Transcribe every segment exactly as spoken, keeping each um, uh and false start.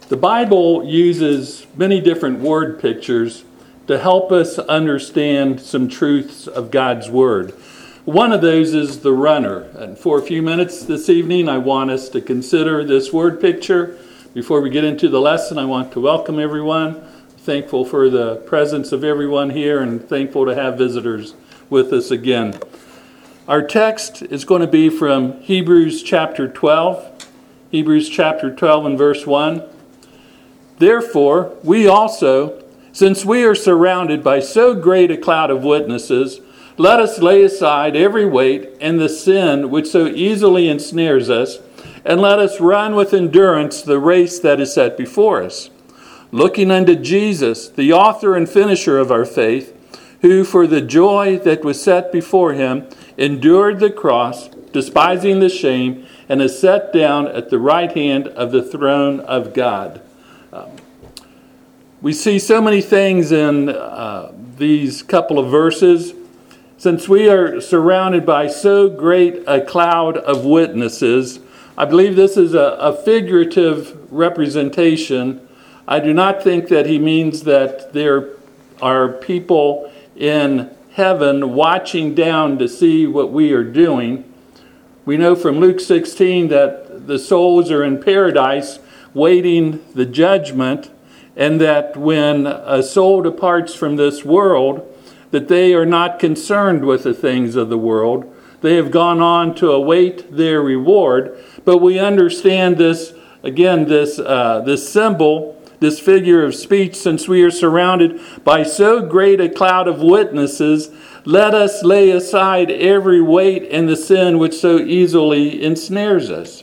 The Bible uses many different word pictures to help us understand some truths of God's Word. One of those is the runner. And for a few minutes this evening, I want us to consider this word picture. Before we get into the lesson, I want to welcome everyone. Thankful for the presence of everyone here and thankful to have visitors with us again. Our text is going to be from Hebrews chapter twelve. Hebrews chapter twelve and verse one. Therefore, we also, since we are surrounded by so great a cloud of witnesses, let us lay aside every weight and the sin which so easily ensnares us, and let us run with endurance the race that is set before us, looking unto Jesus, the author and finisher of our faith, who for the joy that was set before him endured the cross, despising the shame, and is set down at the right hand of the throne of God. Um, we see so many things in uh, these couple of verses. Since we are surrounded by so great a cloud of witnesses, I believe this is a, a figurative representation. I do not think that he means that there are people in heaven watching down to see what we are doing. We know from Luke sixteen that the souls are in paradise waiting the judgment, and that when a soul departs from this world, that they are not concerned with the things of the world. They have gone on to await their reward. But we understand this, again, this uh, this symbol, this figure of speech, since we are surrounded by so great a cloud of witnesses, let us lay aside every weight and the sin which so easily ensnares us.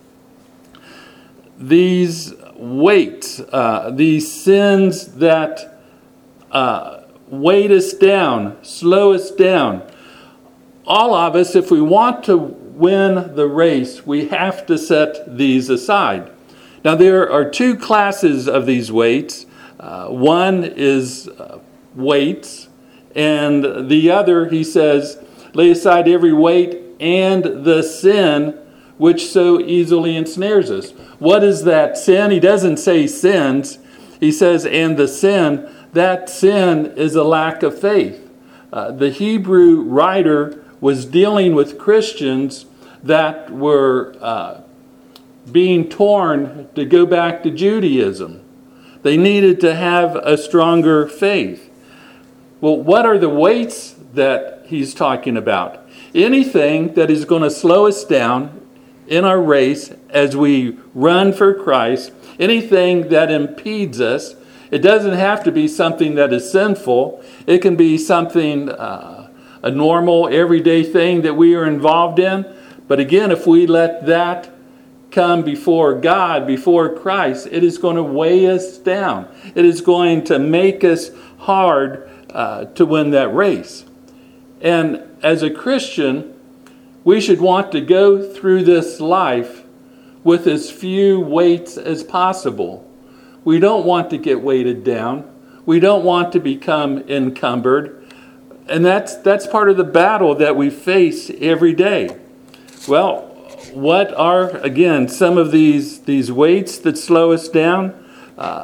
These weights, uh, these sins that uh, weight us down, slow us down. All of us, if we want to win the race, we have to set these aside. Now, there are two classes of these weights. Uh, one is uh, weights, and the other, he says, lay aside every weight and the sin which so easily ensnares us. What is that sin? He doesn't say sins. He says, and the sin. That sin is a lack of faith. Uh, the Hebrew writer was dealing with Christians that were uh, being torn to go back to Judaism. They needed to have a stronger faith. Well, what are the weights that he's talking about? Anything that is going to slow us down in our race as we run for Christ, anything that impedes us. It doesn't have to be something that is sinful. It can be something, uh, a normal, everyday thing that we are involved in. But again, if we let that come before God, before Christ, it is going to weigh us down. It is going to make us hard uh, to win that race. And as a Christian, we should want to go through this life with as few weights as possible. We don't want to get weighted down. We don't want to become encumbered. And that's that's part of the battle that we face every day. Well, what are, again, some of these, these weights that slow us down? Uh,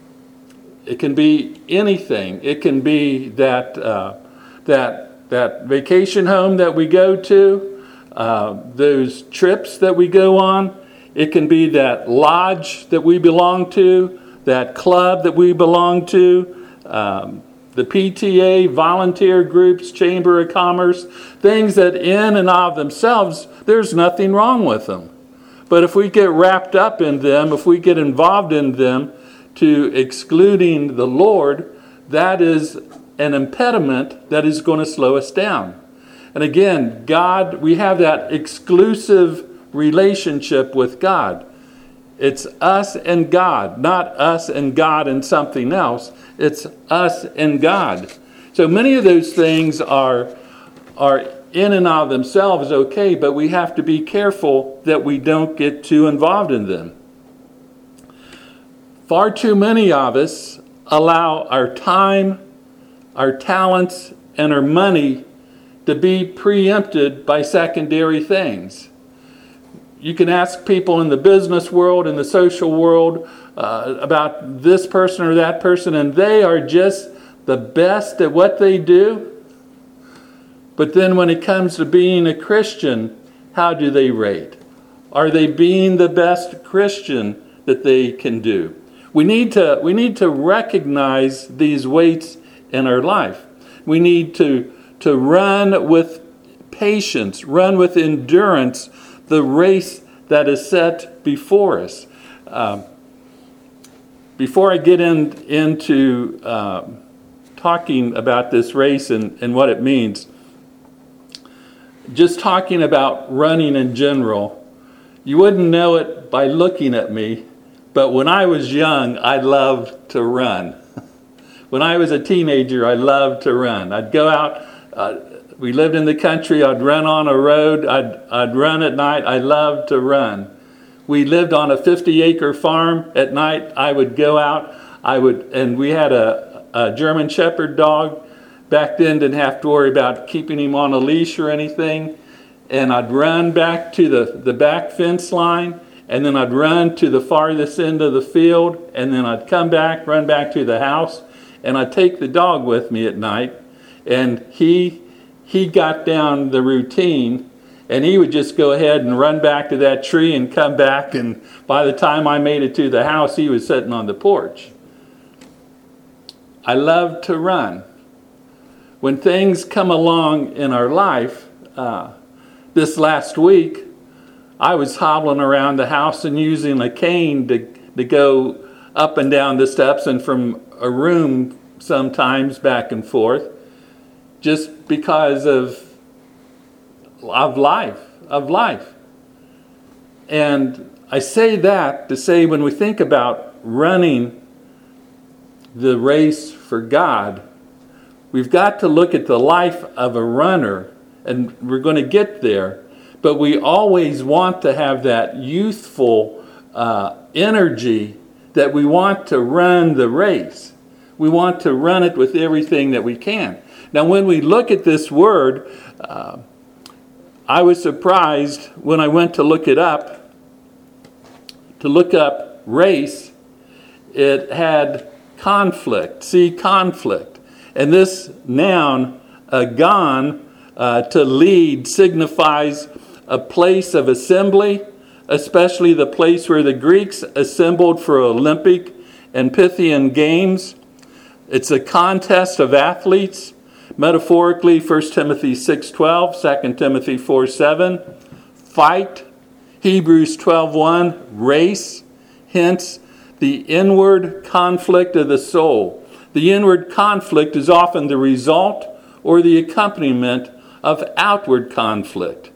it can be anything. It can be that uh, that that vacation home that we go to, uh, those trips that we go on. It can be that lodge that we belong to, that club that we belong to, um, the P T A, volunteer groups, Chamber of Commerce, things that in and of themselves, there's nothing wrong with them. But if we get wrapped up in them, if we get involved in them to excluding the Lord, that is an impediment that is going to slow us down. And again, God, we have that exclusive relationship with God. It's us and God, not us and God and something else. It's us and God. So many of those things are, are in and of themselves okay, but we have to be careful that we don't get too involved in them. Far too many of us allow our time, our talents, and our money to be preempted by secondary things. you can ask people in the business world, in the social world, uh, about this person or that person, and they are just the best at what they do. But then when it comes to being a Christian, how do they rate? Are they being the best Christian that they can do? We need to, we need to recognize these weights in our life. We need to, to run with patience, run with endurance, the race that is set before us. Um, before I get in, into uh, talking about this race and, and what it means, just talking about running in general, you wouldn't know it by looking at me, but when I was young, I loved to run. When I was a teenager, I loved to run. I'd go out, uh, we lived in the country, I'd run on a road, I'd, I'd run at night, I loved to run. We lived on a fifty acre farm. At night, I would go out, I would, and we had a, a German Shepherd dog. Back then, didn't have to worry about keeping him on a leash or anything. And I'd run back to the, the back fence line, and then I'd run to the farthest end of the field, and then I'd come back, run back to the house, and I'd take the dog with me at night, and he he got down the routine, and he would just go ahead and run back to that tree and come back, and by the time I made it to the house, he was sitting on the porch. I love to run. When things come along in our life, uh, this last week, I was hobbling around the house and using a cane to, to go up and down the steps and from a room sometimes back and forth, just because of, of life, of life. And I say that to say when we think about running the race for God, we've got to look at the life of a runner, and we're going to get there. But we always want to have that youthful uh, energy that we want to run the race. We want to run it with everything that we can. Now, when we look at this word, uh, I was surprised when I went to look it up, to look up race. It had conflict. See, conflict. And this noun, agon, uh, to lead, signifies a place of assembly, especially the place where the Greeks assembled for Olympic and Pythian games. It's a contest of athletes. Metaphorically, First Timothy six twelve, Second Timothy four seven, fight. Hebrews twelve one, race. Hence, the inward conflict of the soul. The inward conflict is often the result or the accompaniment of outward conflict.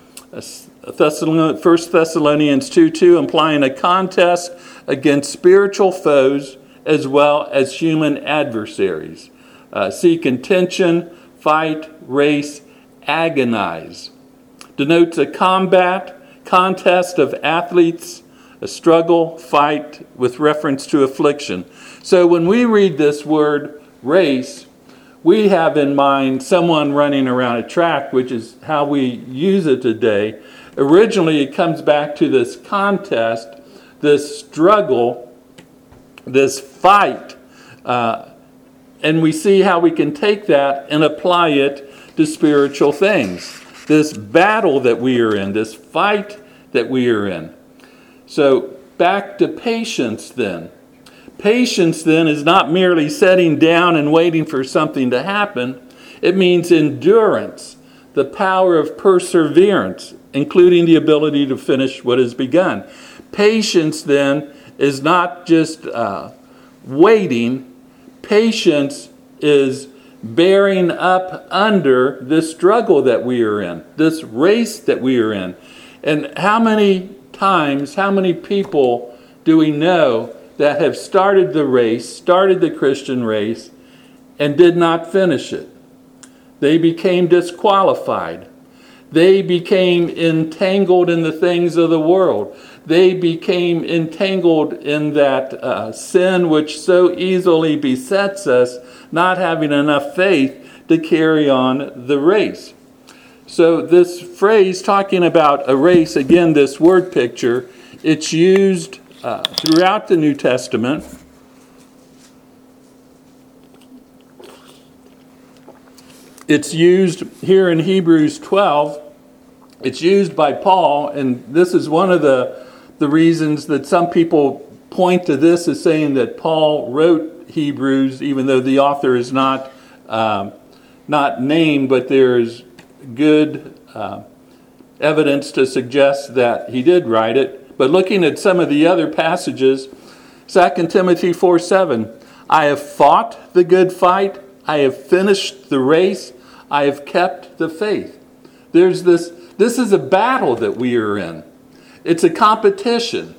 First Thessalonians two two, implying a contest against spiritual foes as well as human adversaries. Uh, see contention, fight, race, agonize. Denotes a combat, contest of athletes, a struggle, fight with reference to affliction. So when we read this word race, we have in mind someone running around a track, which is how we use it today. Originally, it comes back to this contest, this struggle, this fight. Uh, and we see how we can take that and apply it to spiritual things. This battle that we are in, this fight that we are in. So back to patience then. Patience then is not merely sitting down and waiting for something to happen. It means endurance, the power of perseverance, including the ability to finish what is begun. Patience then is not just uh, waiting. Patience is bearing up under this struggle that we are in, this race that we are in. And how many times, how many people do we know that have started the race, started the Christian race, and did not finish it? They became disqualified. They became entangled in the things of the world. They became entangled in that uh, sin which so easily besets us, not having enough faith to carry on the race. So this phrase talking about a race, again, this word picture, it's used uh, throughout the New Testament. It's used here in Hebrews twelve. It's used by Paul, and this is one of the, the reasons that some people point to this as saying that Paul wrote Hebrews, even though the author is not um, not named, but there's good uh, evidence to suggest that he did write it. But looking at some of the other passages, Second Timothy four seven, I have fought the good fight, I have finished the race, I have kept the faith. There's this, this is a battle that we are in. It's a competition.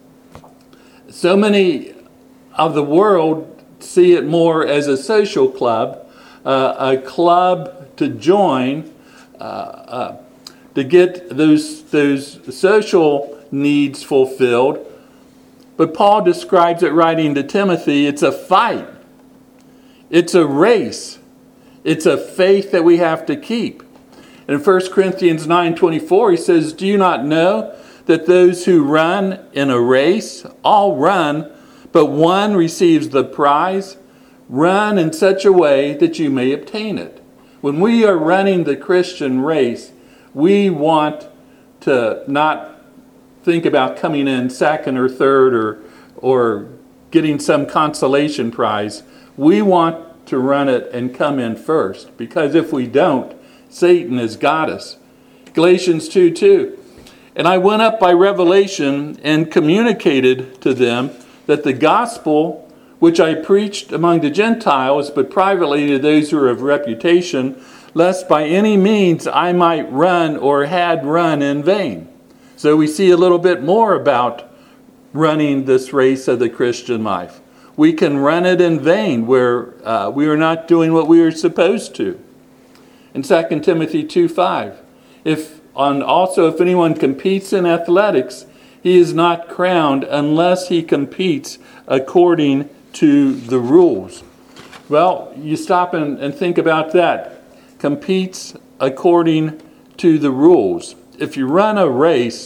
So many of the world see it more as a social club, uh, a club to join, uh, uh, to get those, those social needs fulfilled. But Paul describes it writing to Timothy, it's a fight. It's a race. It's a faith that we have to keep. In First Corinthians nine twenty-four, he says, do you not know that those who run in a race all run, but one receives the prize? Run in such a way that you may obtain it. When we are running the Christian race, we want to not think about coming in second or third or, or getting some consolation prize. We want to run it and come in first, because if we don't, Satan has got us. Galatians two two. And I went up by revelation and communicated to them that the gospel which I preached among the Gentiles, but privately to those who are of reputation, lest by any means I might run or had run in vain. So we see a little bit more about running this race of the Christian life. We can run it in vain where uh, we are not doing what we are supposed to. In Second Timothy two five, if on also if anyone competes in athletics, he is not crowned unless he competes according to the rules. Well, you stop and, and think about that. Competes according to the rules. If you run a race,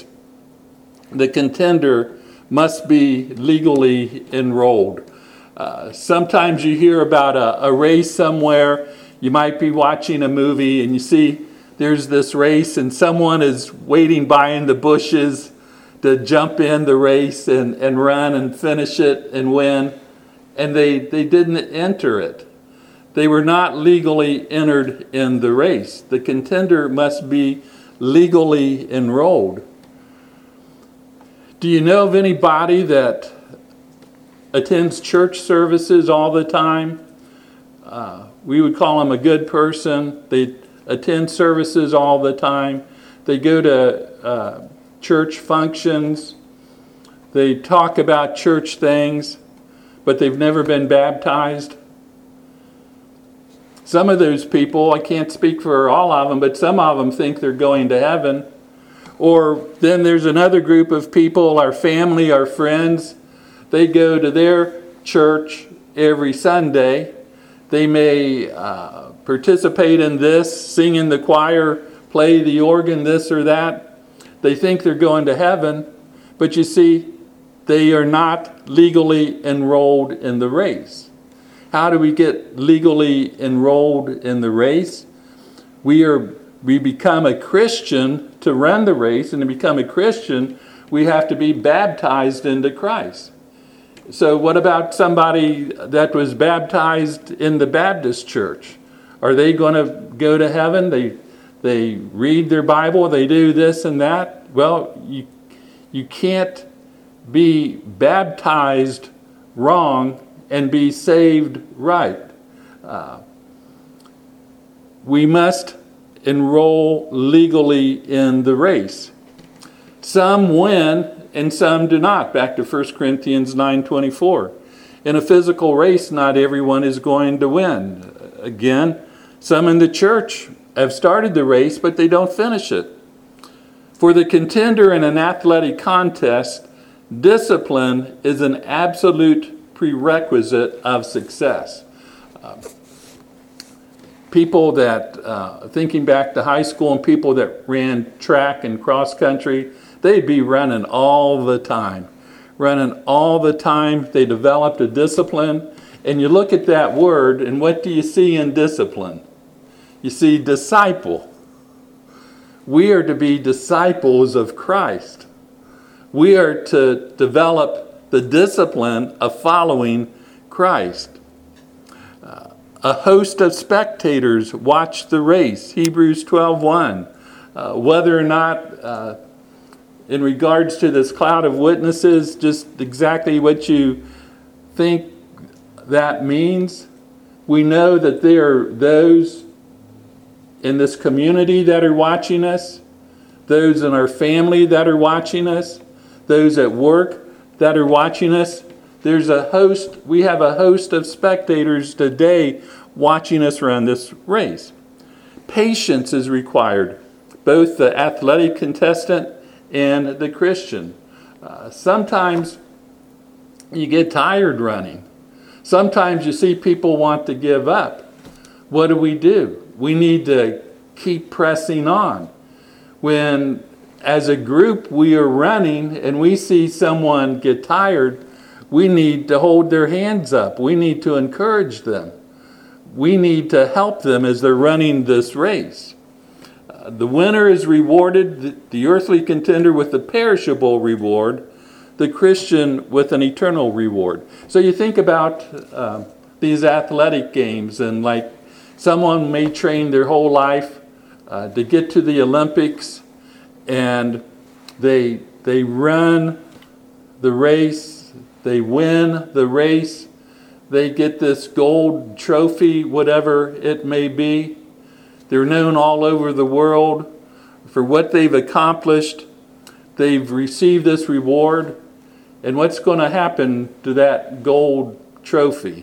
the contender must be legally enrolled. Uh, sometimes you hear about a, a race somewhere. You might be watching a movie and you see there's this race and someone is waiting by in the bushes to jump in the race and, and run and finish it and win. And they, they didn't enter it. They were not legally entered in the race. The contender must be legally enrolled. Do you know of anybody that attends church services all the time? Uh, we would call them a good person. They attend services all the time. They go to uh, church functions. They talk about church things, but they've never been baptized. Some of those people, I can't speak for all of them, but some of them think they're going to heaven. Or then there's another group of people, our family, our friends. They go to their church every Sunday. They may uh, participate in this, sing in the choir, play the organ, this or that. They think they're going to heaven, but you see, they are not legally enrolled in the race. How do we get legally enrolled in the race? We are we become a Christian to run the race, and to become a Christian, we have to be baptized into Christ. So what about somebody that was baptized in the Baptist church? Are they going to go to heaven? They they read their Bible, they do this and that. Well, you you can't be baptized wrong and be saved right. Uh, we must enroll legally in the race. Some win and some do not. Back to First Corinthians nine twenty-four. In a physical race, not everyone is going to win. Again, some in the church have started the race, but they don't finish it. For the contender in an athletic contest, discipline is an absolute prerequisite of success. Uh, people that, uh, thinking back to high school and people that ran track and cross country, they'd be running all the time. Running all the time. They developed a discipline. And you look at that word, and what do you see in discipline? You see disciple. We are to be disciples of Christ. We are to develop the discipline of following Christ. Uh, a host of spectators watch the race, Hebrews twelve one. Uh, whether or not, uh, in regards to this cloud of witnesses, just exactly what you think that means, we know that there are those in this community that are watching us, those in our family that are watching us, those at work that are watching us. There's a host, we have a host of spectators today watching us run this race. Patience is required, both the athletic contestant and the Christian. Uh, sometimes you get tired running. Sometimes you see people want to give up. What do we do? We need to keep pressing on. When, as a group, we are running and we see someone get tired, we need to hold their hands up. We need to encourage them. We need to help them as they're running this race. Uh, the winner is rewarded, the, the earthly contender, with the perishable reward, the Christian with an eternal reward. So you think about uh, these athletic games, and like someone may train their whole life uh, to get to the Olympics, and they they run the race, they win the race, they get this gold trophy, whatever it may be. They're known all over the world for what they've accomplished. They've received this reward. And what's going to happen to that gold trophy?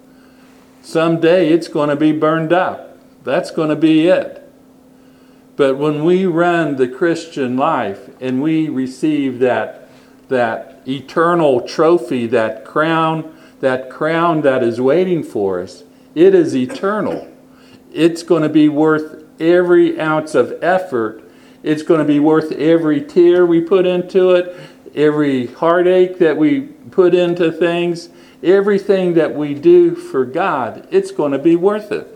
Someday it's going to be burned up. That's going to be it. But when we run the Christian life and we receive that, that eternal trophy, that crown, that crown that is waiting for us, it is eternal. It's going to be worth every ounce of effort. It's going to be worth every tear we put into it, every heartache that we put into things, everything that we do for God. It's going to be worth it.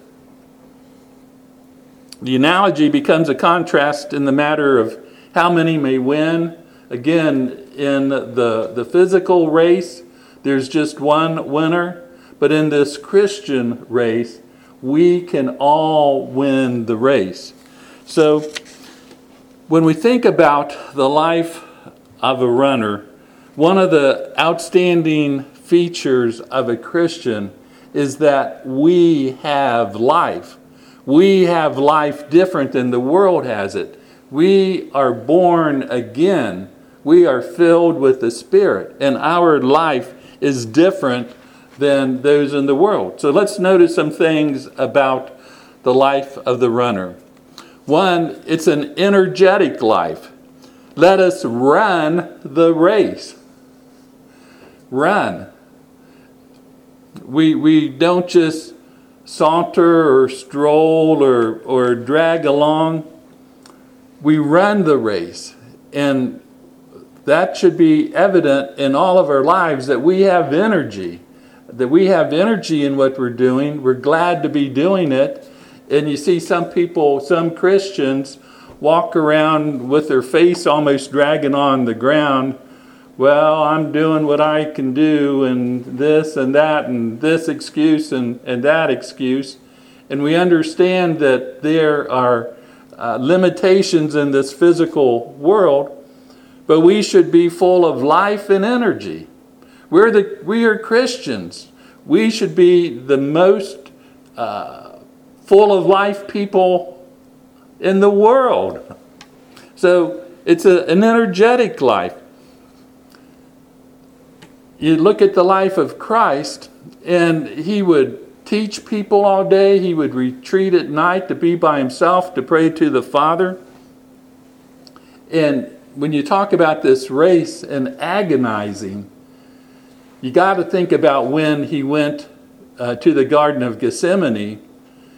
The analogy becomes a contrast in the matter of how many may win. Again, in the, the physical race, there's just one winner. But in this Christian race, we can all win the race. So when we think about the life of a runner, one of the outstanding features of a Christian is that we have life. We have life different than the world has it. We are born again. We are filled with the Spirit, and our life is different than those in the world. So let's notice some things about the life of the runner. One, it's an energetic life. Let us run the race. Run. We, we don't just saunter or stroll or, or drag along. We run the race. And that should be evident in all of our lives, that we have energy. That we have energy in what we're doing. We're glad to be doing it. And you see some people, some Christians, walk around with their face almost dragging on the ground. Well, I'm doing what I can do, and this and that, and this excuse and, and that excuse. And we understand that there are uh, limitations in this physical world, but we should be full of life and energy. We're the, we are Christians. We should be the most uh, full of life people in the world. So it's a, an energetic life. You look at the life of Christ, and he would teach people all day. He would retreat at night to be by himself, to pray to the Father. And when you talk about this race and agonizing, you got to think about when he went uh, to the Garden of Gethsemane,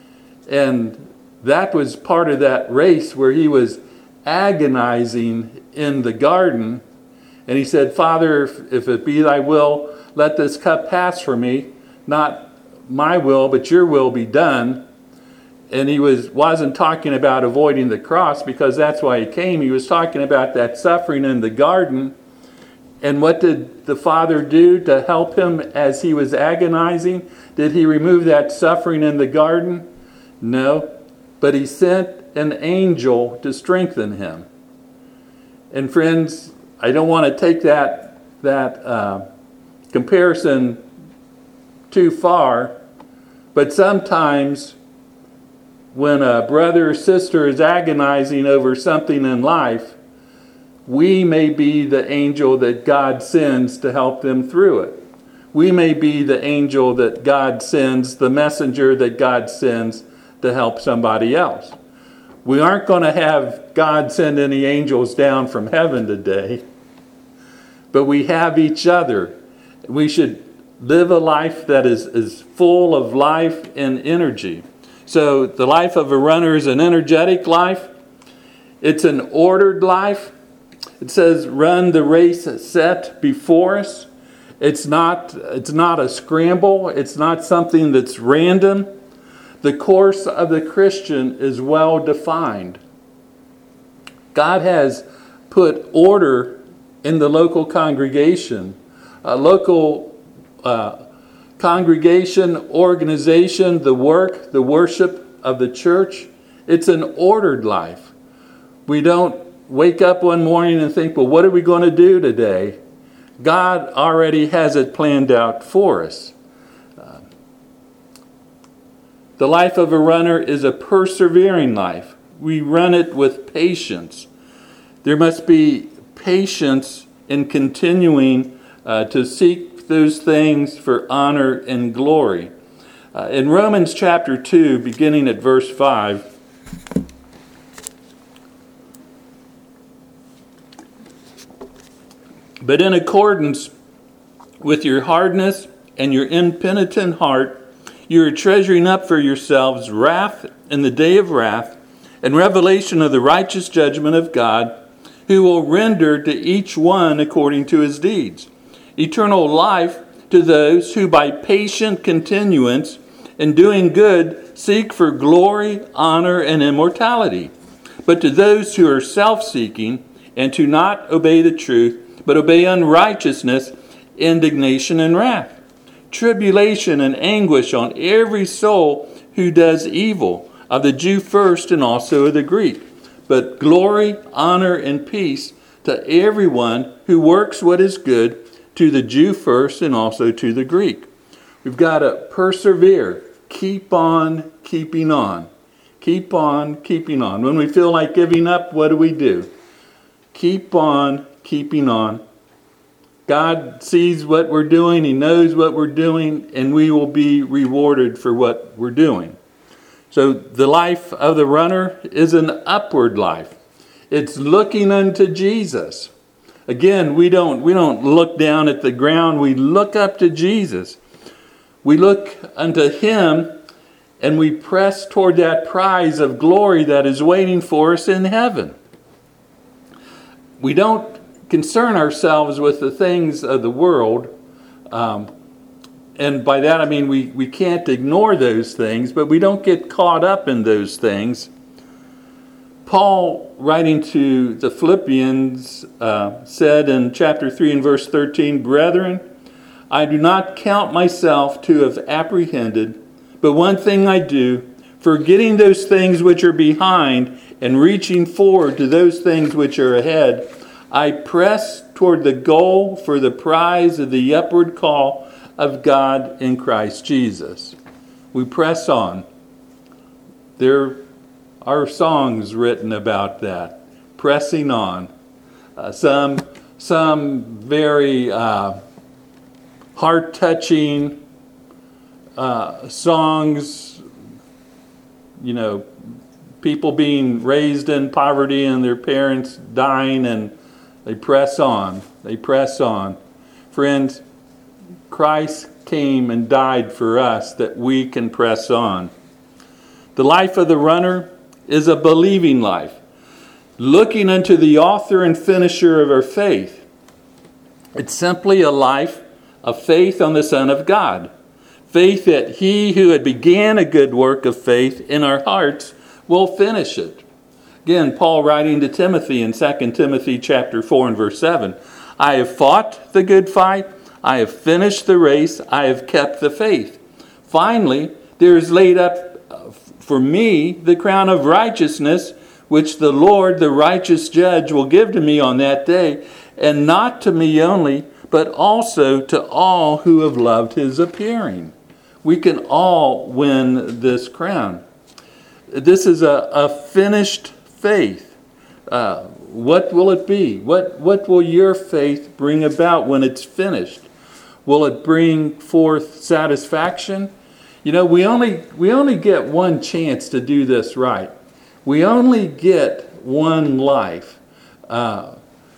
And that was part of that race where he was agonizing in the garden. And he said, Father, if, if it be thy will, let this cup pass from me. Not my will, but your will be done. And he was, wasn't talking about avoiding the cross, because that's why he came. He was talking about that suffering in the garden. And what did the Father do to help him as he was agonizing? Did he remove that suffering in the garden? No. But he sent an angel to strengthen him. And friends, I don't want to take that, that uh, comparison too far, but sometimes when a brother or sister is agonizing over something in life, we may be the angel that God sends to help them through it. We may be the angel that God sends, the messenger that God sends to help somebody else. We aren't going to have God send any angels down from heaven today, but we have each other. We should live a life that is, is full of life and energy. So the life of a runner is an energetic life. It's an ordered life. It says, run the race set before us. It's not, it's not a scramble. It's not something that's random. The course of the Christian is well defined. God has put order in the local congregation. A local uh, congregation, organization, the work, the worship of the church, it's an ordered life. We don't wake up one morning and think, well, what are we going to do today? God already has it planned out for us. Uh, the life of a runner is a persevering life. We run it with patience. There must be patience in continuing uh, to seek those things for honor and glory. Uh, in Romans chapter two, beginning at verse five, but in accordance with your hardness and your impenitent heart, you are treasuring up for yourselves wrath in the day of wrath and revelation of the righteous judgment of God, who will render to each one according to his deeds. Eternal life to those who by patient continuance in doing good seek for glory, honor, and immortality. But to those who are self-seeking and to not obey the truth, but obey unrighteousness, indignation, and wrath, tribulation and anguish on every soul who does evil, of the Jew first and also of the Greek. But glory, honor, and peace to everyone who works what is good, to the Jew first and also to the Greek. We've got to persevere. Keep on keeping on. Keep on keeping on. When we feel like giving up, what do we do? Keep on keeping on. God sees what we're doing. He knows what we're doing, and we will be rewarded for what we're doing. So the life of the runner is an upward life. It's looking unto Jesus. Again, we don't, we don't look down at the ground. We look up to Jesus. We look unto him, and we press toward that prize of glory that is waiting for us in heaven. We don't concern ourselves with the things of the world. Um, and by that I mean we, we can't ignore those things, but we don't get caught up in those things. Paul, writing to the Philippians, uh, said in chapter three and verse thirteen, Brethren, I do not count myself to have apprehended, but one thing I do, forgetting those things which are behind and reaching forward to those things which are ahead, I press toward the goal for the prize of the upward call of God in Christ Jesus. We press on. There are songs written about that, pressing on. Uh, some, some very uh, heart-touching uh, songs, you know, people being raised in poverty and their parents dying, and they press on. They press on. Friends, Christ came and died for us that we can press on. The life of the runner is a believing life, looking unto the author and finisher of our faith. It's simply a life of faith on the Son of God. Faith that he who had began a good work of faith in our hearts will finish it. Again, Paul writing to Timothy in Second Timothy chapter four and verse seven, I have fought the good fight, I have finished the race, I have kept the faith. Finally, there is laid up for me the crown of righteousness, which the Lord, the righteous judge, will give to me on that day, and not to me only, but also to all who have loved his appearing. We can all win this crown. This is a, a finished faith. Uh, what will it be? What, what will your faith bring about when it's finished? Will it bring forth satisfaction? You know, we only we only get one chance to do this right. We only get one life. Uh,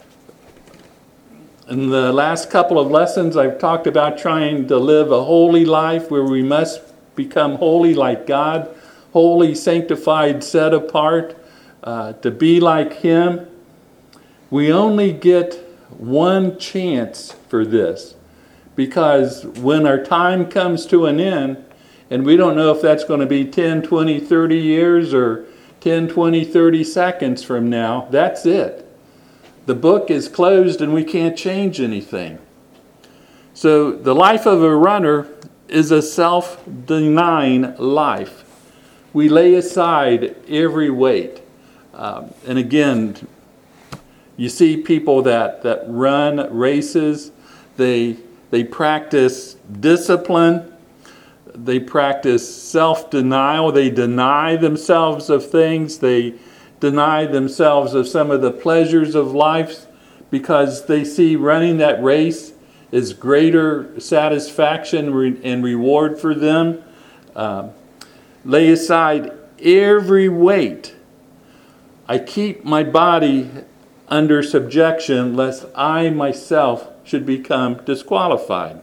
in the last couple of lessons, I've talked about trying to live a holy life where we must become holy like God, holy, sanctified, set apart, uh, to be like him. We only get one chance for this, because when our time comes to an end, and we don't know if that's going to be ten, twenty, thirty years or ten, twenty, thirty seconds from now, that's it. The book is closed and we can't change anything. So the life of a runner is a self-denying life. We lay aside every weight. Um, and again, you see people that, that run races, they, they practice discipline. They practice self-denial. They deny themselves of things. They deny themselves of some of the pleasures of life because they see running that race as greater satisfaction and reward for them. Uh, lay aside every weight. I keep my body under subjection lest I myself should become disqualified.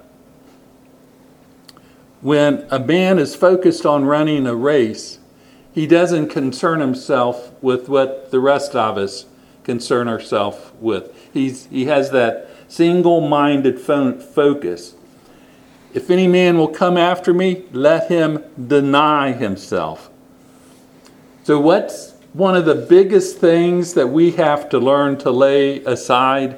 When a man is focused on running a race, he doesn't concern himself with what the rest of us concern ourselves with. He's, he has that single-minded fo- focus. If any man will come after me, let him deny himself. So what's one of the biggest things that we have to learn to lay aside?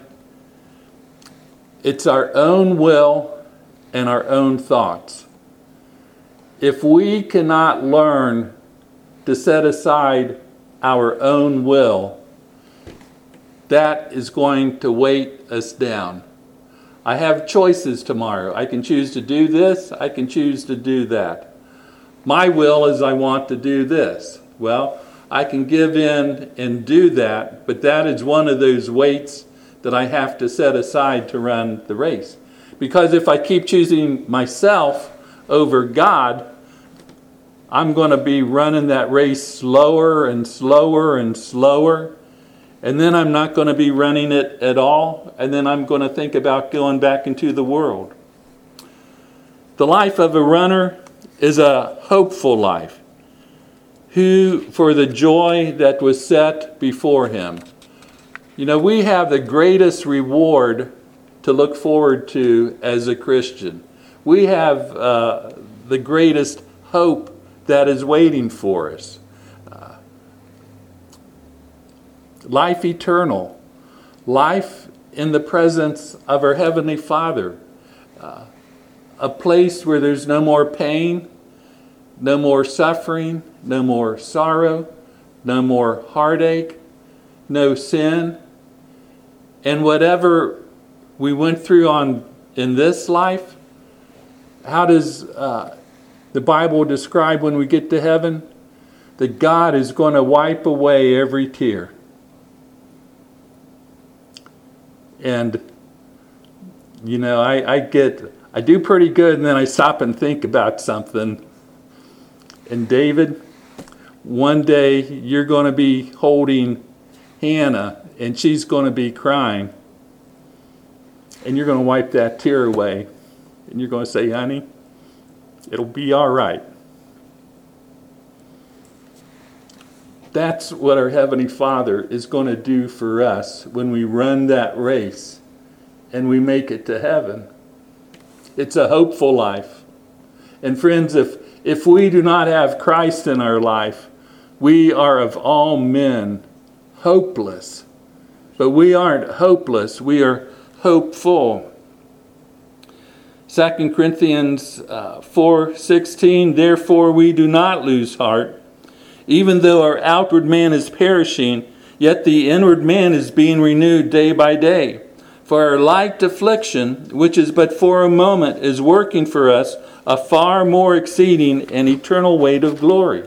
It's our own will and our own thoughts. If we cannot learn to set aside our own will, that is going to weight us down. I have choices tomorrow. I can choose to do this. I can choose to do that. My will is I want to do this. Well, I can give in and do that, but that is one of those weights that I have to set aside to run the race. Because if I keep choosing myself over God, I'm going to be running that race slower and slower and slower. And then I'm not going to be running it at all. And then I'm going to think about going back into the world. The life of a runner is a hopeful life, who, for the joy that was set before him. You know, we have the greatest reward to look forward to as a Christian. We have uh, the greatest hope that is waiting for us. Uh, life eternal. Life in the presence of our Heavenly Father. Uh, a place where there's no more pain, no more suffering, no more sorrow, no more heartache, no sin. And whatever we went through on in this life, how does uh, the Bible describe when we get to heaven? That God is going to wipe away every tear. And, you know, I, I get, I do pretty good, and then I stop and think about something. And David, one day you're going to be holding Hannah, and she's going to be crying. And you're going to wipe that tear away. And you're going to say, honey, it'll be all right. That's what our Heavenly Father is going to do for us when we run that race and we make it to heaven. It's a hopeful life. And friends, if, if we do not have Christ in our life, we are of all men hopeless. But we aren't hopeless, we are hopeful. Second Corinthians uh, four sixteen, therefore we do not lose heart. Even though our outward man is perishing, yet the inward man is being renewed day by day. For our light affliction, which is but for a moment, is working for us a far more exceeding and eternal weight of glory.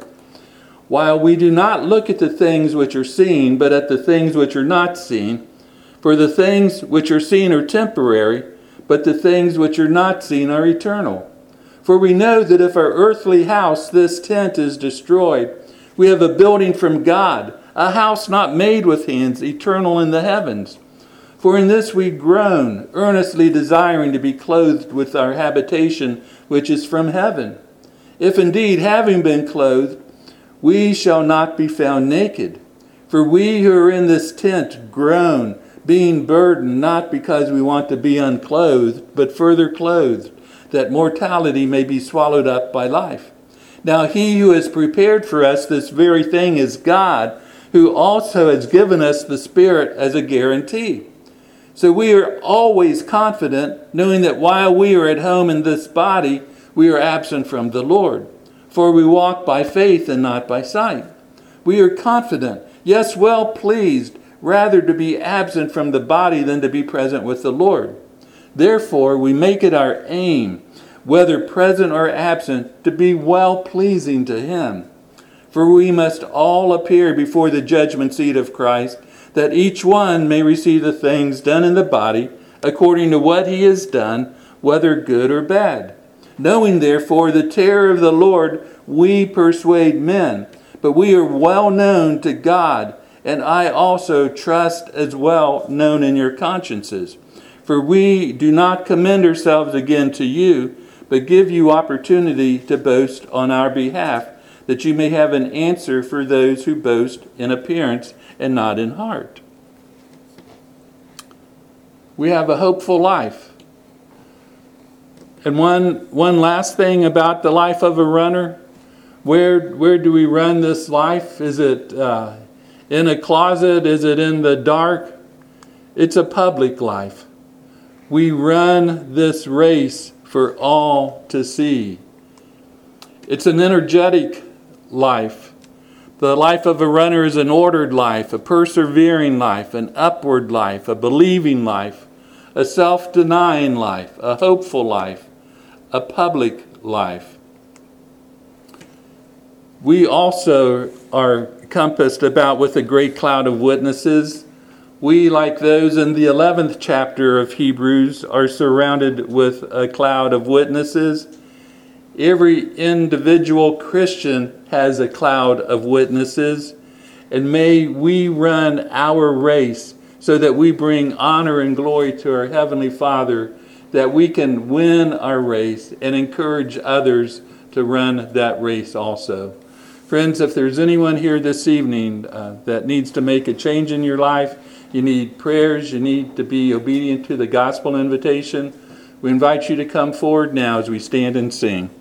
While we do not look at the things which are seen, but at the things which are not seen. For the things which are seen are temporary, but the things which are not seen are eternal. For we know that if our earthly house, this tent, is destroyed, we have a building from God, a house not made with hands, eternal in the heavens. For in this we groan, earnestly desiring to be clothed with our habitation, which is from heaven. If indeed, having been clothed, we shall not be found naked. For we who are in this tent groan, being burdened, not because we want to be unclothed, but further clothed, that mortality may be swallowed up by life. Now he who has prepared for us this very thing is God, who also has given us the Spirit as a guarantee. So we are always confident, knowing that while we are at home in this body, we are absent from the Lord. For we walk by faith and not by sight. We are confident, yes, well pleased, rather to be absent from the body than to be present with the Lord. Therefore we make it our aim, whether present or absent, to be well-pleasing to him. For we must all appear before the judgment seat of Christ, that each one may receive the things done in the body, according to what he has done, whether good or bad. Knowing therefore the terror of the Lord, we persuade men, but we are well known to God, and I also trust as well known in your consciences. For we do not commend ourselves again to you, but give you opportunity to boast on our behalf, that you may have an answer for those who boast in appearance and not in heart. We have a hopeful life. And one, one last thing about the life of a runner. Where, where do we run this life? Is it uh, in a closet? Is it in the dark? It's a public life. We run this race for all to see. It's an energetic life. The life of a runner is an ordered life, a persevering life, an upward life, a believing life, a self-denying life, a hopeful life, a public life. We also are compassed about with a great cloud of witnesses. We, like those in the eleventh chapter of Hebrews, are surrounded with a cloud of witnesses. Every individual Christian has a cloud of witnesses. And may we run our race so that we bring honor and glory to our Heavenly Father, that we can win our race and encourage others to run that race also. Friends, if there's anyone here this evening uh, that needs to make a change in your life, you need prayers, you need to be obedient to the gospel invitation, we invite you to come forward now as we stand and sing.